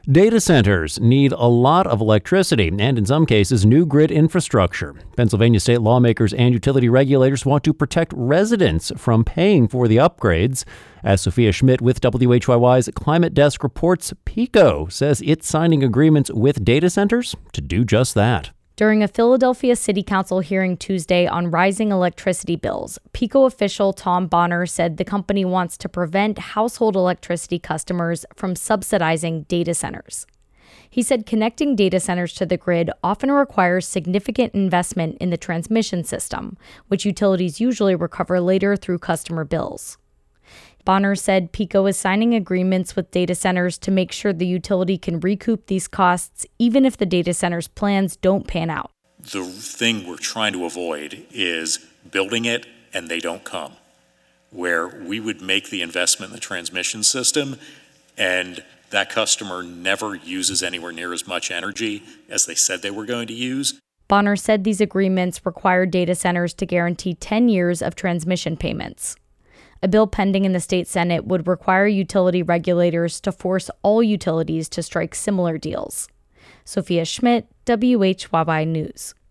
Data centers need a lot of electricity and, in some cases, new grid infrastructure. Pennsylvania state lawmakers and utility regulators want to protect residents from paying for the upgrades. As Sophia Schmidt with WHYY's Climate Desk reports, PECO says it's signing agreements with data centers to do just that. During a Philadelphia City Council hearing Tuesday on rising electricity bills, PECO official Tom Bonner said the company wants to prevent household electricity customers from subsidizing data centers. He said connecting data centers to the grid often requires significant investment in the transmission system, which utilities usually recover later through customer bills. Bonner said PECO is signing agreements with data centers to make sure the utility can recoup these costs even if the data center's plans don't pan out. The thing we're trying to avoid is building it and they don't come, where we would make the investment in the transmission system and that customer never uses anywhere near as much energy as they said they were going to use. Bonner said these agreements require data centers to guarantee 10 years of transmission payments. A bill pending in the state Senate would require utility regulators to force all utilities to strike similar deals. Sophia Schmidt, WHYY News.